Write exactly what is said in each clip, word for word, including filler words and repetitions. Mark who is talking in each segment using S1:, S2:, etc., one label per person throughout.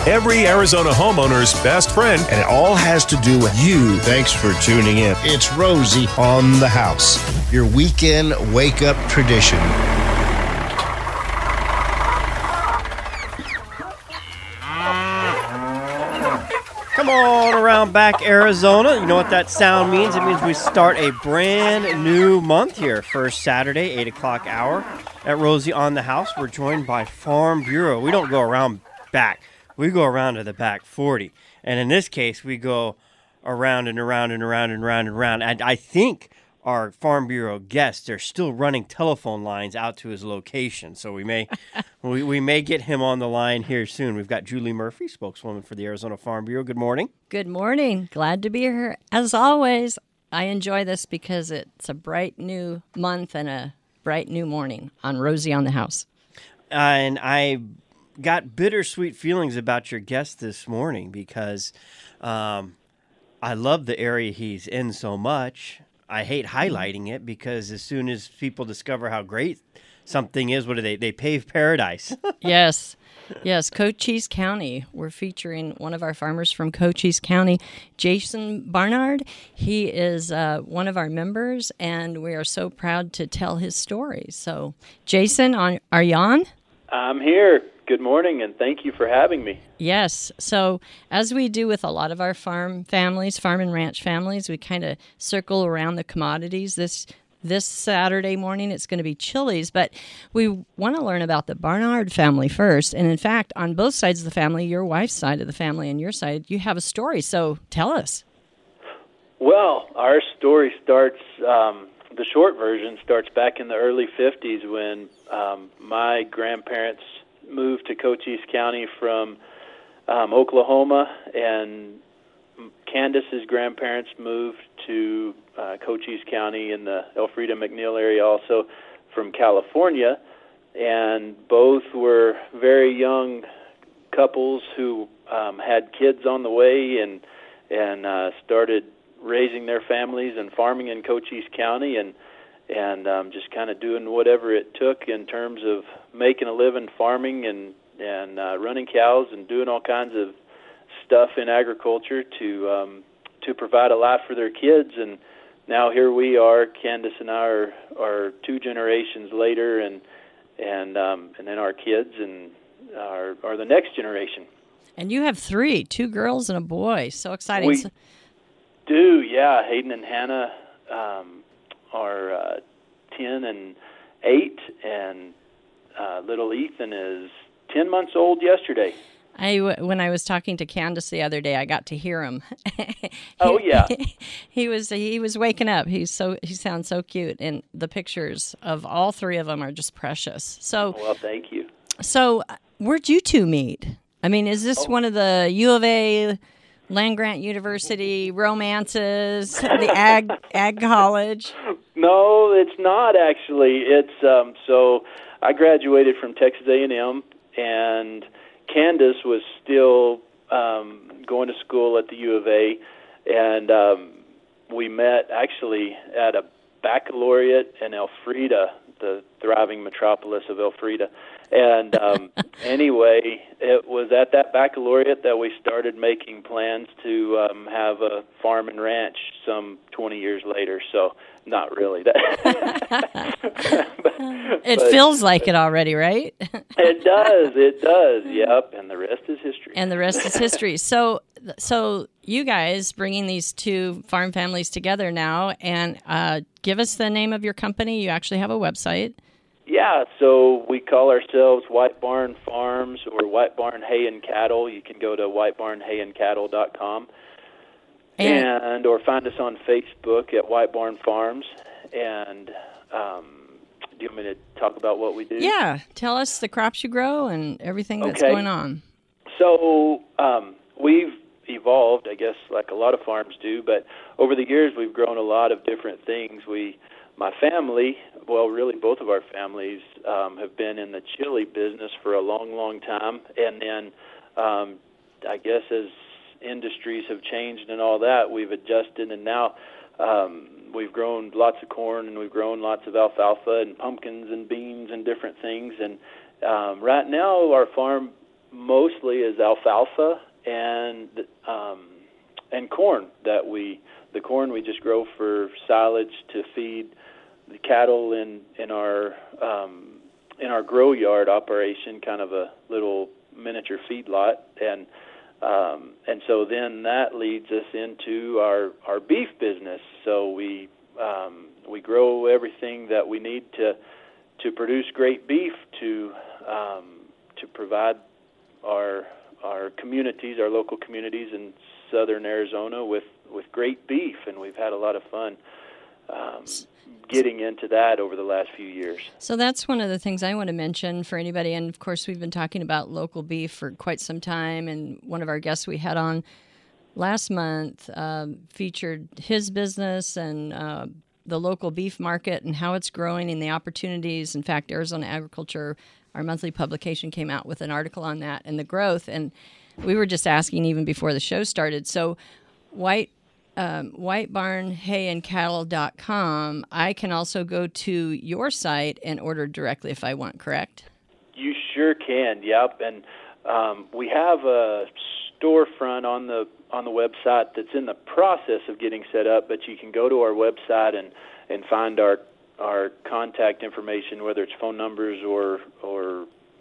S1: every Arizona homeowner's best friend.
S2: And it all has to do with you. Thanks for tuning in. It's Rosie on the House, your weekend wake-up tradition.
S3: Come on around back, Arizona. You know what that sound means? It means we start a brand new month here. First Saturday, eight o'clock hour at Rosie on the House. We're joined by Farm Bureau. We don't go around back. We go around to the back forty. And in this case, we go around and around and around and around and around. And I think our Farm Bureau guests, they're still running telephone lines out to his location. So we may we, we may get him on the line here soon. We've got Julie Murphy, spokeswoman for the Arizona Farm Bureau. Good morning.
S4: Good morning. Glad to be here. As always, I enjoy this because it's a bright new month and a bright new morning on Rosie on the House.
S3: Uh, and I got bittersweet feelings about your guest this morning because um, I love the area he's in so much. I hate highlighting it because as soon as people discover how great something is, what do they? They pave paradise.
S4: Yes. Yes. Cochise County. We're featuring one of our farmers from Cochise County, Jason Barnard. He is uh, one of our members, and we are so proud to tell his story. So, Jason, on, are you on?
S5: I'm here. Good morning, and thank you for having me.
S4: Yes. So as we do with a lot of our farm families, farm and ranch families, we kind of circle around the commodities. This this Saturday morning, it's going to be chilies, but we want to learn about the Barnard family first. And in fact, on both sides of the family, your wife's side of the family and your side, you have a story. So tell us.
S5: Well, our story starts, um, the short version starts back in the early fifties when um, my grandparents moved to Cochise County from um, Oklahoma, and Candace's grandparents moved to uh, Cochise County in the Elfrida McNeil area also from California, and both were very young couples who um, had kids on the way and and uh, started raising their families and farming in Cochise County, and and um, just kind of doing whatever it took in terms of making a living farming and, and uh, running cows and doing all kinds of stuff in agriculture to um, to provide a life for their kids. And now here we are, Candace and I are, are two generations later, and and um, and then our kids and are, are the next generation.
S4: And you have three, two girls and a boy. So exciting.
S5: We do, yeah. Hayden and Hannah um, are uh, ten and eight, and uh, little Ethan is ten months old yesterday.
S4: I, when I was talking to Candace the other day, I got to hear him.
S5: Oh yeah,
S4: he was he was waking up. He's so he sounds so cute, and the pictures of all three of them are just precious. So
S5: well, thank you.
S4: So where'd you two meet? I mean, is this oh. one of the U of A land grant university romances, the ag ag college?
S5: No, it's not actually. It's um, so I graduated from Texas A and M, and Candace was still um, going to school at the U of A, and um, we met actually at a baccalaureate in Elfrida, the thriving metropolis of Elfrida. And um, anyway, it was at that baccalaureate that we started making plans to um, have a farm and ranch some twenty years later. So not really.
S4: it
S5: but,
S4: feels like it already, right?
S5: It does. It does. Yep. And the rest is history.
S4: And the rest is history. So, so you guys bringing these two farm families together now, and uh, give us the name of your company. You actually have a website.
S5: Yeah, so we call ourselves White Barn Farms or White Barn Hay and Cattle. You can go to white barn hay and cattle dot com and, and or find us on Facebook at White Barn Farms. And um, do you want me to talk about what we do?
S4: Yeah, tell us the crops you grow and everything that's
S5: okay.
S4: going on.
S5: So um, we've evolved, I guess, like a lot of farms do, but over the years we've grown a lot of different things. We My family, well, really both of our families um, have been in the chili business for a long, long time. And then um, I guess as industries have changed and all that, we've adjusted. And now um, we've grown lots of corn, and we've grown lots of alfalfa and pumpkins and beans and different things. And um, right now our farm mostly is alfalfa and um, and corn that we the corn we just grow for silage to feed the cattle in in our um, in our grow yard operation, kind of a little miniature feedlot, and um, and so then that leads us into our our beef business. So we um, we grow everything that we need to to produce great beef to um, to provide our our communities, our local communities in southern Arizona with, with great beef, and we've had a lot of fun um, getting into that over the last few years.
S4: So that's one of the things I want to mention for anybody, and of course we've been talking about local beef for quite some time, and one of our guests we had on last month um, featured his business and uh, the local beef market and how it's growing and the opportunities. In fact, Arizona Agriculture, our monthly publication, came out with an article on that and the growth. And we were just asking even before the show started. So White um, white barn hay and cattle dot com, I can also go to your site and order directly if I want, correct?
S5: You sure can, yep. And um, we have a storefront on the on the website that's in the process of getting set up, but you can go to our website and, and find our our contact information, whether it's phone numbers or or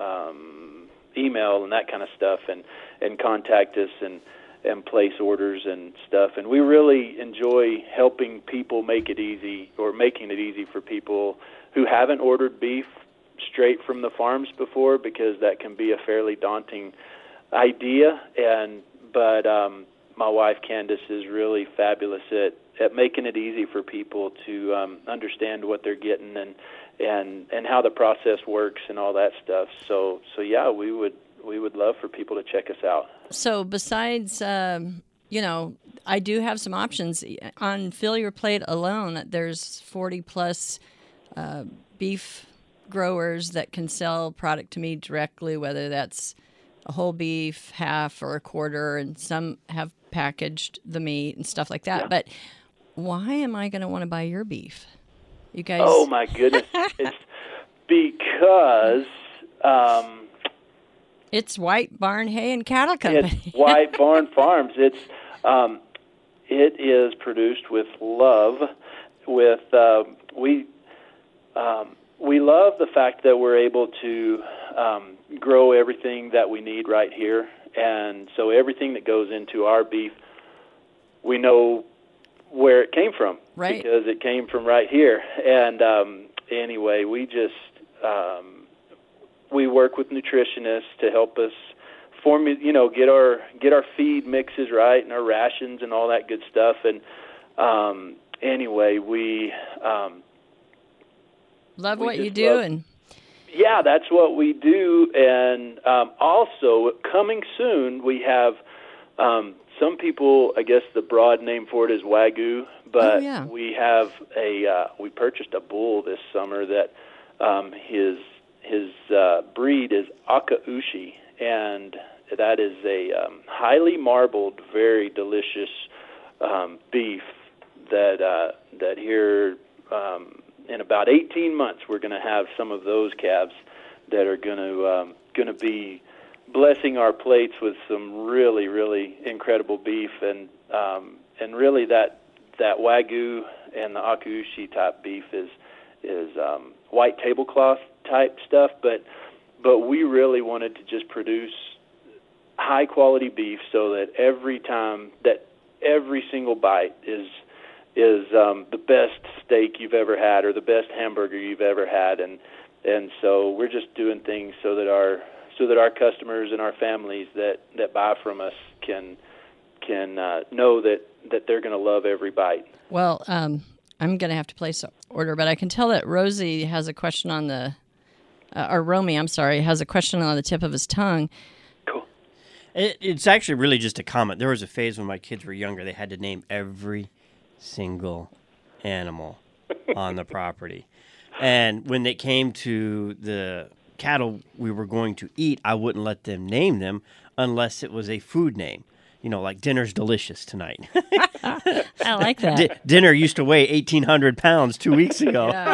S5: um, email and that kind of stuff, and, and contact us and, and place orders and stuff. And we really enjoy helping people make it easy, or making it easy for people who haven't ordered beef straight from the farms before, because that can be a fairly daunting idea. And but um, my wife Candace is really fabulous at, at making it easy for people to um, understand what they're getting and and and how the process works and all that stuff. So so yeah, we would we would love for people to check us out.
S4: So besides, um, you know, I do have some options on Fill Your Plate alone. There's forty plus uh, beef growers that can sell product to me directly, whether that's a whole beef, half, or a quarter, and some have packaged the meat and stuff like that. Yeah. But why am I going to want to buy your beef? You guys?
S5: Oh my goodness! It's because um,
S4: it's White Barn Hay and Cattle Company.
S5: It's White Barn Farms. It's um, it is produced with love. With uh, we. Um, We love the fact that we're able to um, grow everything that we need right here, and so everything that goes into our beef, we know where it came from,
S4: right?
S5: Because it came from right here. And um, anyway, we just um, we work with nutritionists to help us form, you know, get our get our feed mixes right and our rations and all that good stuff. And um, anyway, we. Um,
S4: Love
S5: we
S4: what you do,
S5: love,
S4: and
S5: yeah, that's what we do. And um, also, coming soon, we have um, some people. I guess the broad name for it is Wagyu, but
S4: oh, yeah.
S5: we have a. Uh, we purchased a bull this summer that um, his his uh, breed is Akaushi, and that is a um, highly marbled, very delicious um, beef that uh, that here. Um, In about eighteen months, we're going to have some of those calves that are going to um, going to be blessing our plates with some really, really incredible beef, and um, and really that that Wagyu and the Akaushi type beef is is um, white tablecloth type stuff, but but we really wanted to just produce high quality beef so that every time that every single bite is. is um, the best steak you've ever had or the best hamburger you've ever had, and and so we're just doing things so that our so that our customers and our families that, that buy from us can can uh, know that, that they're going to love every bite.
S4: Well, um, I'm going to have to place an order, but I can tell that Rosie has a question on the uh, or Romy, I'm sorry, has a question on the tip of his tongue.
S5: Cool.
S3: It, it's actually really just a comment. There was a phase when my kids were younger; they had to name every single animal on the property. And when it came to the cattle we were going to eat, I wouldn't let them name them unless it was a food name. You know, like dinner's delicious tonight.
S4: I like that.
S3: D- dinner used to weigh eighteen hundred pounds two weeks ago.
S4: Yeah.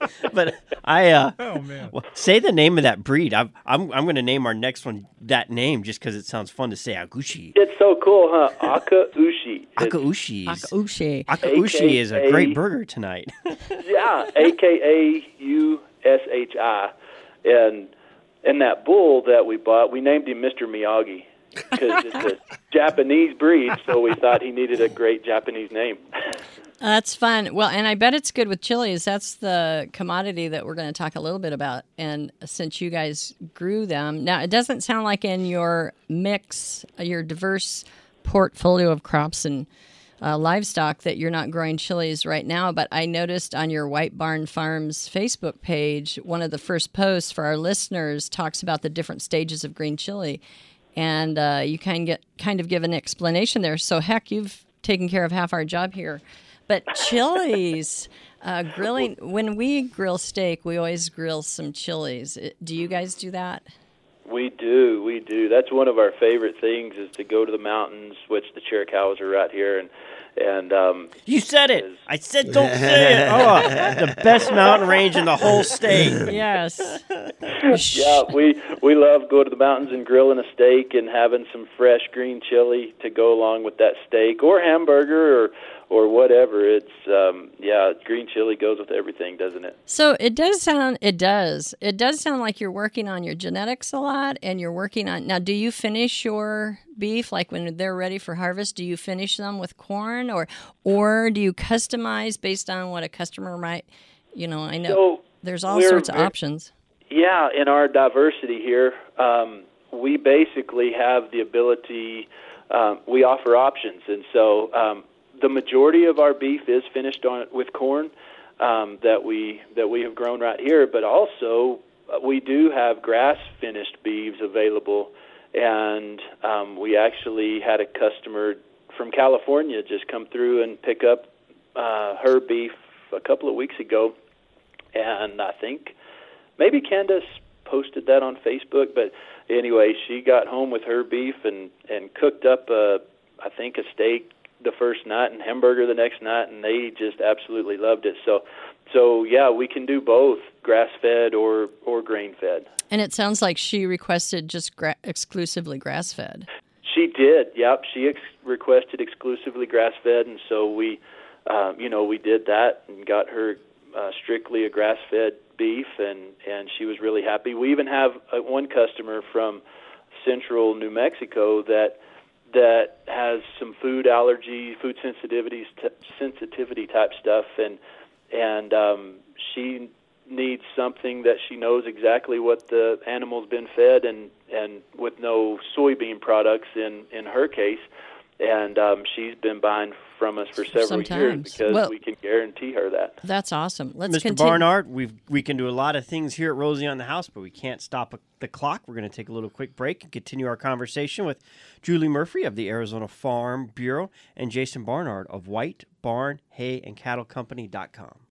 S3: but I uh,
S6: Oh man.
S3: well, say the name of that breed. I'm I'm I'm going to name our next one that name just because it sounds fun to say. Agushi.
S5: It's so cool, huh? Akaushi. It's-
S3: Akaushi.
S4: Akaushi.
S3: Akaushi is a
S5: A K A
S3: great burger tonight.
S5: Yeah, A K A U S H I, and and that bull that we bought, we named him Mister Miyagi because it's a Japanese breed, so we thought he needed a great Japanese name.
S4: That's fun. Well, and I bet it's good with chilies. That's the commodity that we're going to talk a little bit about. And since you guys grew them, now it doesn't sound like in your mix, your diverse portfolio of crops and uh, livestock that you're not growing chilies right now. But I noticed on your White Barn Farms Facebook page, one of the first posts for our listeners talks about the different stages of green chili. And uh, you kind of, get, kind of give an explanation there. So, heck, you've taken care of half our job here. But chilies, uh, grilling, when we grill steak, we always grill some chilies. Do you guys do that?
S5: We do, we do. That's one of our favorite things is to go to the mountains, which the Chiricahuas are right here, and and um,
S3: You said it. I said don't say it. Oh, the best mountain range in the whole state.
S4: Yes.
S5: yeah, we we love going to the mountains and grilling a steak and having some fresh green chili to go along with that steak or hamburger or or whatever. It's um, yeah, green chili goes with everything, doesn't it?
S4: So it does sound, it does. It does sound like you're working on your genetics a lot and you're working on, now do you finish your beef, like when they're ready for harvest, do you finish them with corn or or do you customize based on what a customer might, you know, I know
S5: So
S4: there's all
S5: we're
S4: sorts of
S5: very-
S4: options.
S5: Yeah, in our diversity here, um, we basically have the ability, um, we offer options. And so um, the majority of our beef is finished on with corn um, that we that we have grown right here, but also uh, we do have grass-finished beeves available. And um, we actually had a customer from California just come through and pick up uh, her beef a couple of weeks ago. And I think maybe Candace posted that on Facebook, but anyway, she got home with her beef and, and cooked up, a, I think, a steak the first night and hamburger the next night, and they just absolutely loved it. So, so yeah, we can do both grass-fed or, or grain-fed.
S4: And it sounds like she requested just gra- exclusively grass-fed.
S5: She did, yep. She ex- requested exclusively grass-fed, and so we, um, you know, we did that and got her uh, strictly a grass-fed beef, and, and she was really happy. We even have uh, one customer from central New Mexico that that has some food allergy, food sensitivities, t- sensitivity type stuff, and and um, she needs something that she knows exactly what the animal's been fed, and, and with no soybean products in, in her case. And um, she's been buying from us for several
S4: Sometimes.
S5: years because
S4: Well-
S5: we can guarantee her that.
S4: That's awesome. Let's
S3: Mister
S4: continue.
S3: Barnard, we we can do a lot of things here at Rosie on the House, but we can't stop the clock. We're going to take a little quick break and continue our conversation with Julie Murphy of the Arizona Farm Bureau and Jason Barnard of White Barn Hay and Cattle Company dot com.